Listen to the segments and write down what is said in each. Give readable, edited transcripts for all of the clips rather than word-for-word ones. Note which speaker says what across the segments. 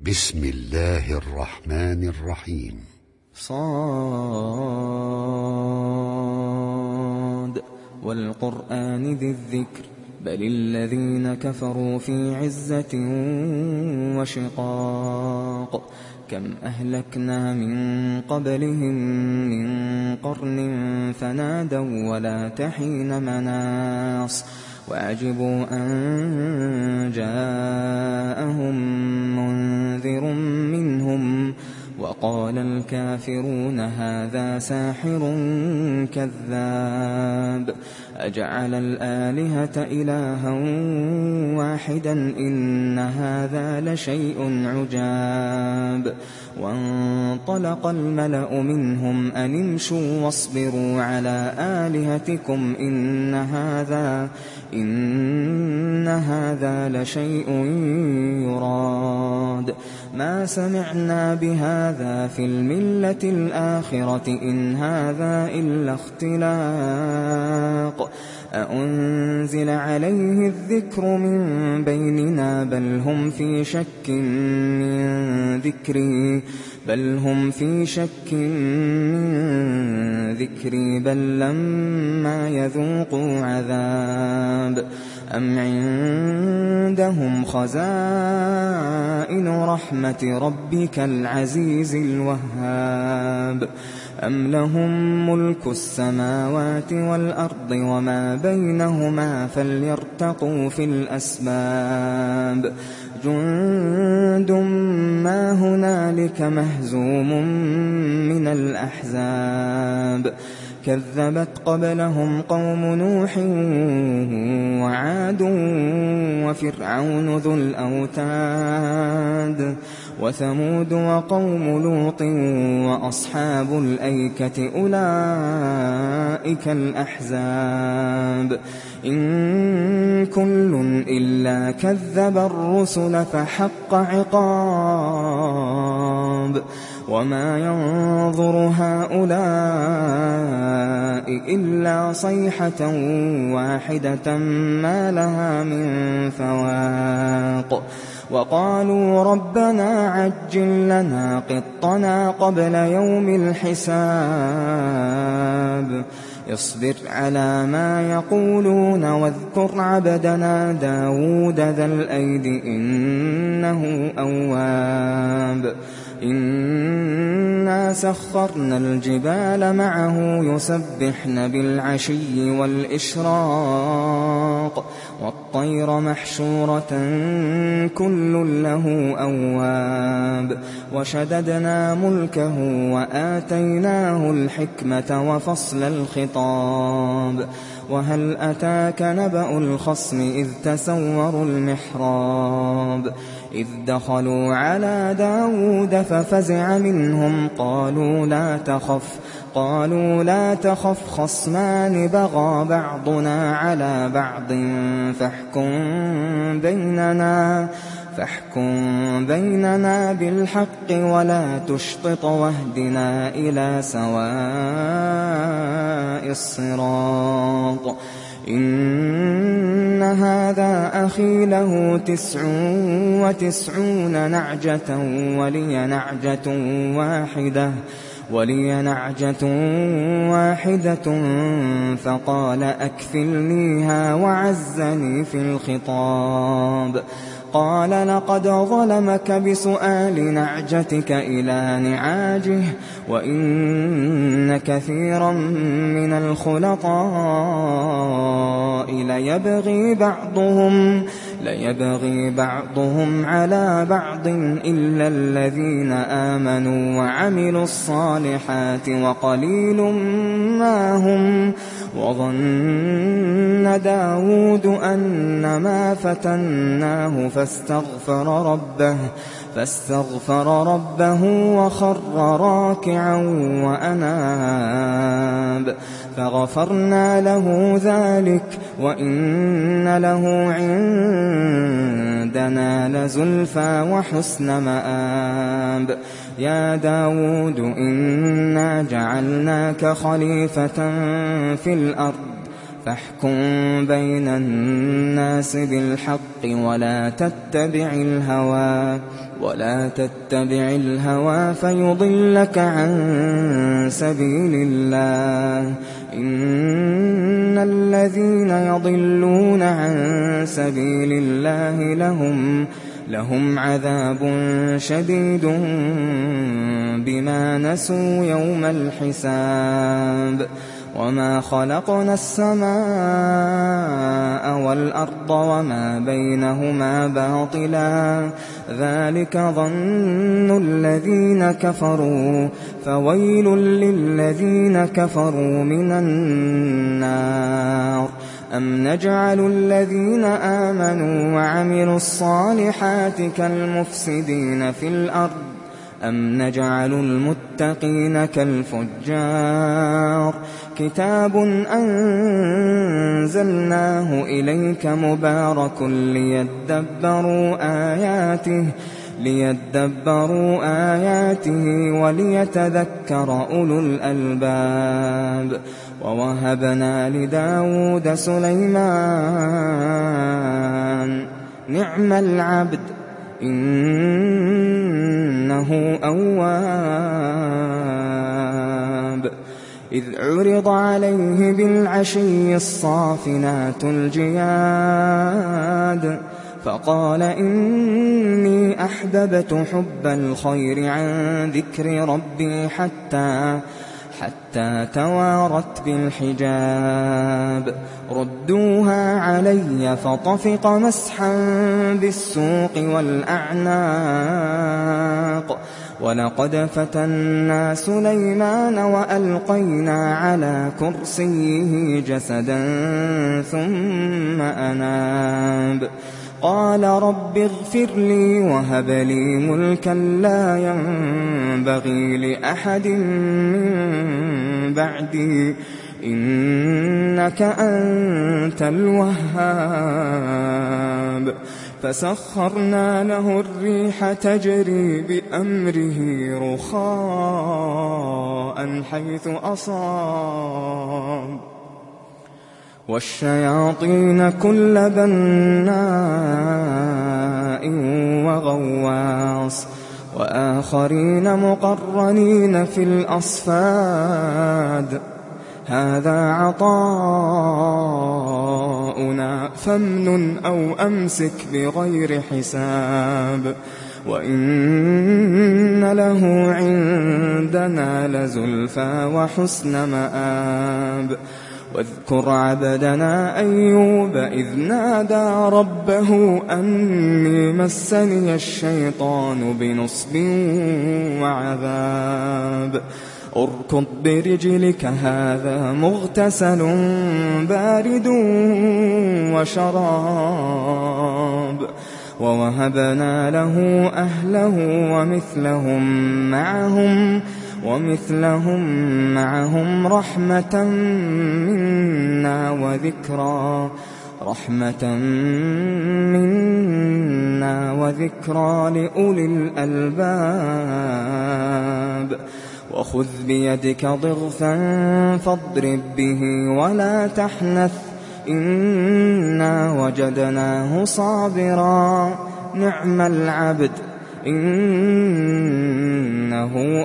Speaker 1: بسم الله الرحمن الرحيم.
Speaker 2: صاد والقرآن ذي الذكر بل الذين كفروا في عزة وشقاق كم أهلكنا من قبلهم من قرن فنادوا ولا تحين مناص وعجبوا أن جاءهم منذر منهم وقال الكافرون هذا ساحر كذاب أجعل الآلهة إلها واحدا إن هذا لشيء عجاب وانطلق الملأ منهم أن امشوا واصبروا على آلهتكم إن هذا لشيء يراد ما سمعنا بهذا في الملة الآخرة إن هذا إلا اختلاق أأنزل عليه الذكر من بيننا بل هم في شك من ذكري بل لما يذوقوا عذاب أم عندهم خزائن رحمة ربك العزيز الوهاب أم لهم ملك السماوات والأرض وما بينهما فليرتقوا في الأسباب جند ما هنالك مهزوم من الأحزاب كذبت قبلهم قوم نوح وعاد وفرعون ذو الأوتاد وثمود وقوم لوط وأصحاب الأيكة أولئك الأحزاب إن كل إلا كذب الرسل فحق عقاب وما ينظر هؤلاء إلا صيحة واحدة ما لها من فواق وقالوا ربنا عجل لنا قطنا قبل يوم الحساب اصبر على ما يقولون واذكر عبدنا داود ذا الأيد إنه أواب إنا سخرنا الجبال معه يسبحن بالعشي والإشراق والطير محشورة كل له أواب وشددنا ملكه وآتيناه الحكمة وفصل الخطاب وهل أتاك نبأ الخصم إذ تسوروا المحراب إذ دخلوا على داود ففزع منهم قالوا لا تخف خصمان بغى بعضنا على بعض فاحكم بيننا بالحق ولا تشطط واهدنا إلى سواء الصراط إن هذا أخي له 99 نعجة ولي نعجة واحدة فقال أكفلنيها وعزني في الخطاب قال لقد ظلمك بسؤال نعجتك إلى نعاجه وإن كثيرا من الخلطاء ليبغي بعضهم على بعض إلا الذين آمنوا وعملوا الصالحات وقليل ما هم وظن داود أنما فتناه فاستغفر ربه وخر راكعا وأناب فغفرنا له ذلك وإن له عندنا لزلفى وحسن مآب يا داود إنا جعلناك خليفة في الأرض فاحكم بين الناس بالحق ولا تتبع الهوى ولا تتبع الهوى فيضلك عن سبيل الله إن الذين يضلون عن سبيل الله لهم عذاب شديد بما نسوا يوم الحساب وما خلقنا السماء والأرض وما بينهما باطلا ذلك ظن الذين كفروا فويل للذين كفروا من النار أم نجعل الذين آمنوا وعملوا الصالحات كالمفسدين في الأرض أم نجعل المتقين كالفجار كتاب أنزلناه إليك مبارك ليدبروا آياته وليتذكر أولو الألباب ووهبنا لداود سليمان نعم العبد إنه أواب إذ عرض عليه بالعشي الصافنات الجياد فقال إني أحببت حب الخير عن ذكر ربي حتى توارت بالحجاب ردوها علي فطفق مسحا بالسوق والأعناق ولقد فتنا سليمان وألقينا على كرسيه جسدا ثم أناب قال رب اغفر لي وهب لي ملكا لا ينبغي لأحد من بعدي إنك أنت الوهاب فسخرنا له الريح تجري بأمره رخاء حيث أصاب والشياطين كل بناء وغواص وآخرين مقرنين في الأصفاد هذا عطاؤنا فامنن أو أمسك بغير حساب وإن له عندنا لزلفى وحسن مآب واذكر عبدنا أيوب إذ نادى ربه أني مسني الشيطان بنصب وعذاب اركض برجلك هذا مغتسل بارد وشراب ووهبنا له أهله ومثلهم معهم رحمة منا وذكرى لأولي الألباب وخذ بيدك ضغثا فاضرب به ولا تحنث إنا وجدناه صابرا نعم العبد إنه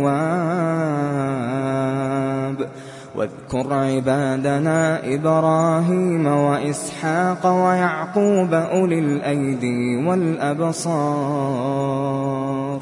Speaker 2: أواب واذكر عبادنا إبراهيم وإسحاق ويعقوب أولي الأيدي والأبصار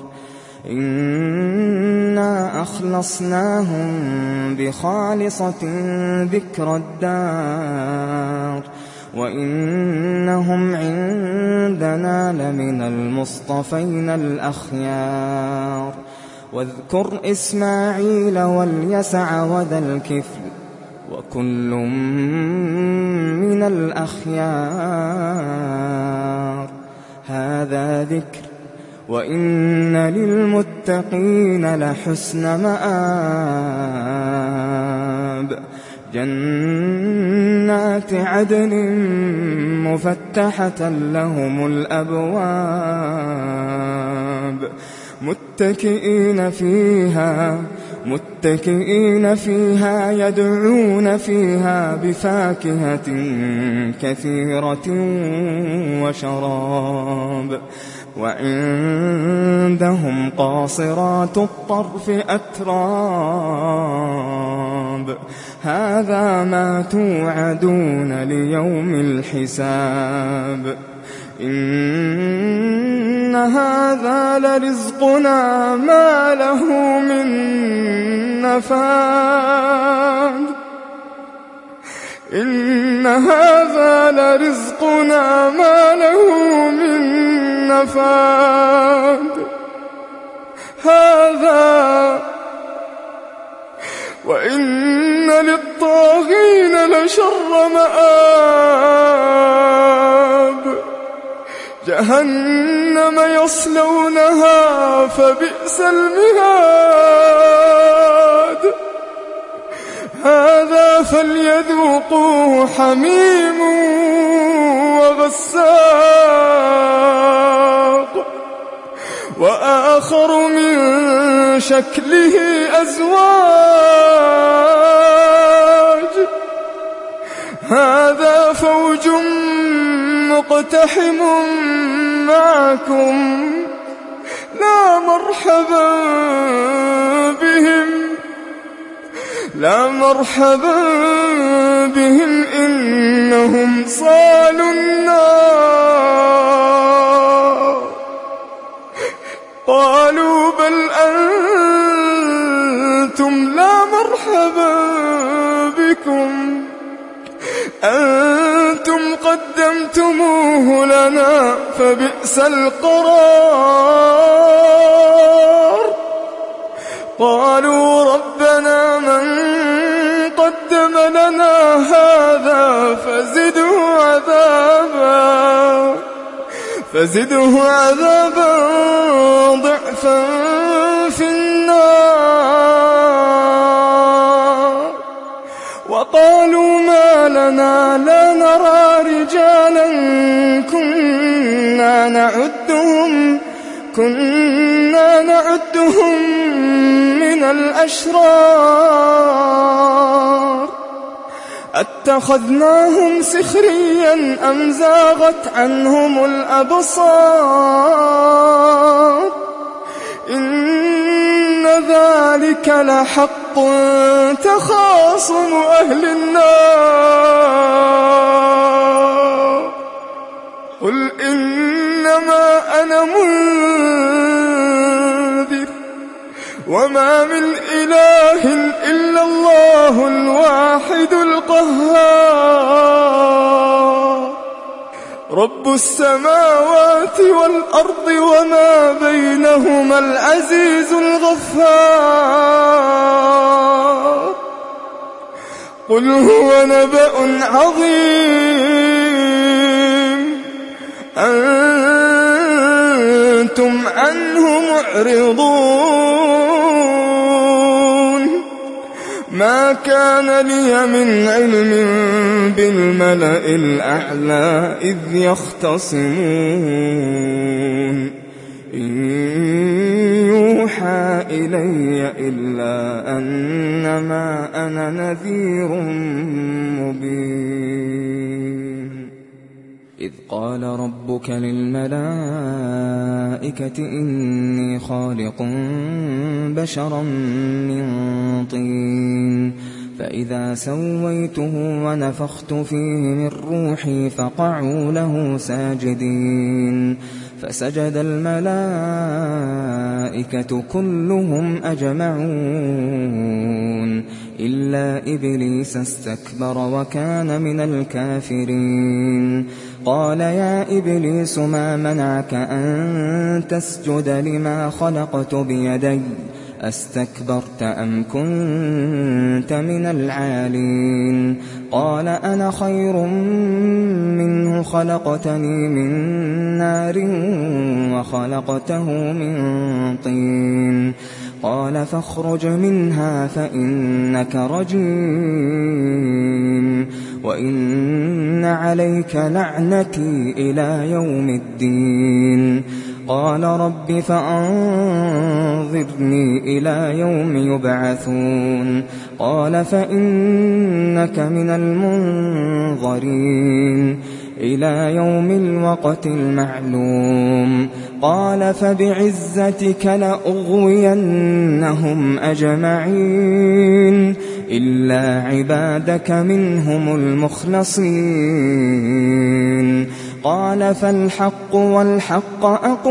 Speaker 2: إنا أخلصناهم بخالصة ذكر الدار وإنهم عندنا لمن المصطفين الأخيار واذكر إسماعيل واليسع وذا الكفل وكل من الأخيار هذا ذكر وإن للمتقين لحسن مآب جنات عدن مفتحة لهم الأبواب متكئين فيها يدعون فيها بفاكهة كثيرة وشراب وعندهم قاصرات الطرف أتراب هذا ما توعدون ليوم الحساب إن هذا لرزقنا ما له من نفاد إن هذا لرزقنا ما له من نفاد هذا وإن للطاغين لشر مآب جهنم يصلونها فبئس المهاد هذا فليذوقوه حميم وغساق وآخر من شكله أزواج هذا فوج مقتحم معكم لا مرحبا بهم إنهم صالوا النار قالوا بل أنتم لا مرحبا بكم أنتم قدمتموه لنا فبئس القرار قالوا ربنا من قدم لنا هذا فزده عذابا ضعفا في النار وقالوا ما لنا لا نرى رجالا كنا نعدهم من الأشرار أتخذناهم سخريا أم زاغت عنهم الأبصار إن ذلك لحق تخاصم أهل النار قل إنما أنا منذر وما من إله إلا الله الواحد القهار رب السماوات والأرض وما بينهما العزيز الغفار قل هو نبأ عظيم أنتم عنه معرضون ما كان لي من علم بالملأ الأعلى إذ يختصمون إن يوحى إلي إلا أنما أنا نذير مبين إذ قال ربك للملائكة إني خالق بشرا من طين فإذا سويته ونفخت فيه من روحي فقعوا له ساجدين فسجد الملائكة كلهم أجمعون إلا إبليس استكبر وكان من الكافرين قال يا إبليس ما منعك أن تسجد لما خلقت بيدي أستكبرت أم كنت من العالين قال أنا خير منه خلقتني من نار وخلقته من طين قال فاخرج منها فإنك رجيم وإن عليك لعنتي إلى يوم الدين قال رب فأنظرني إلى يوم يبعثون قال فإنك من المنظرين إلى يوم الوقت المعلوم قال فبعزتك لأغوينهم أجمعين إلا عبادك منهم المخلصين قال فالحق والحق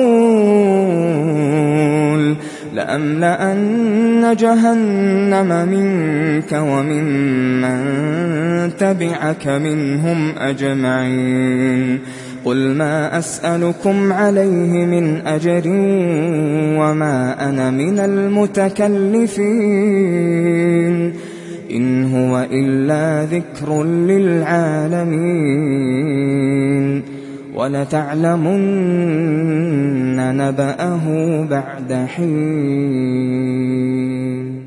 Speaker 2: أقول لأملأن جهنم منك وممن تبعك منهم أجمعين قل ما أسألكم عليه من أجر وما أنا من المتكلفين إن هو إلا ذكر للعالمين ولتعلمن نبأه بعد حين.